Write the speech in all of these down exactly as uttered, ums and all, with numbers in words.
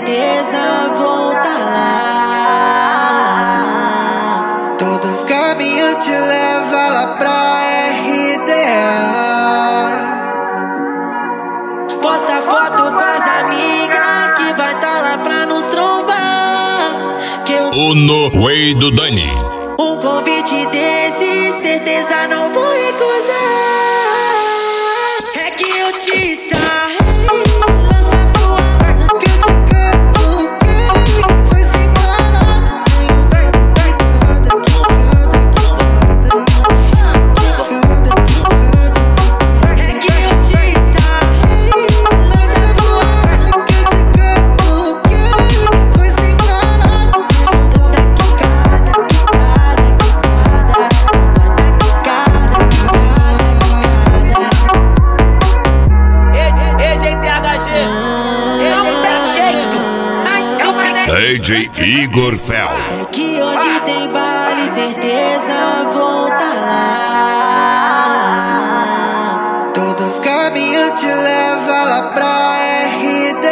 certeza vou tá lá. Todos os caminhos te levam lá pra R D A. Posta foto com as amigas que vai tá lá pra nos trombar. Que eu O No Way do Dani. Um convite desse, certeza não vou recusar. É que eu te sarrei, lança pro ar, que eu te canto, foi sem parar. Tem o dedo picado, quicada, quicada, quicada. É que eu te sarrei, lança pro ar, que eu te canto, foi sem parar. Tem o dedo quicada, quicada. D J Igor Fel. É que hoje tem baile, certeza vou tá lá. Todos os caminhos te levam lá pra R D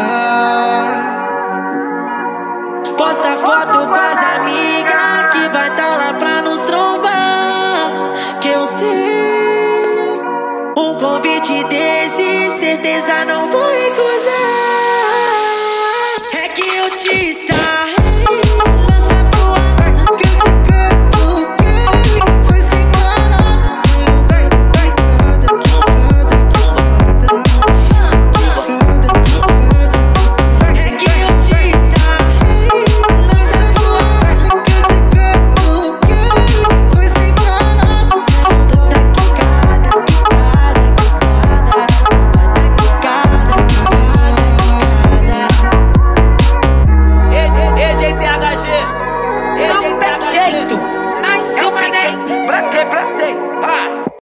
A. Posta foto com as amigas que vai tá lá pra nos trombar. Que eu sei, um convite desse, certeza não vou recusar. É que eu te